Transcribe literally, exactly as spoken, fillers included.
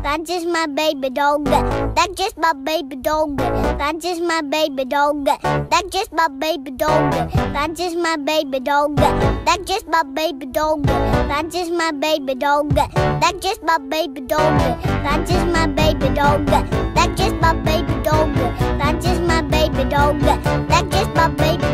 That's just my baby dog. That's just my baby dog. That's just my baby dog. That's just my baby dog. That's just my baby dog. That's just my baby dog. That's just my baby dog. That's just my baby dog. That's just my baby dog. That's just my baby dog. That's just my baby dog. That's just my baby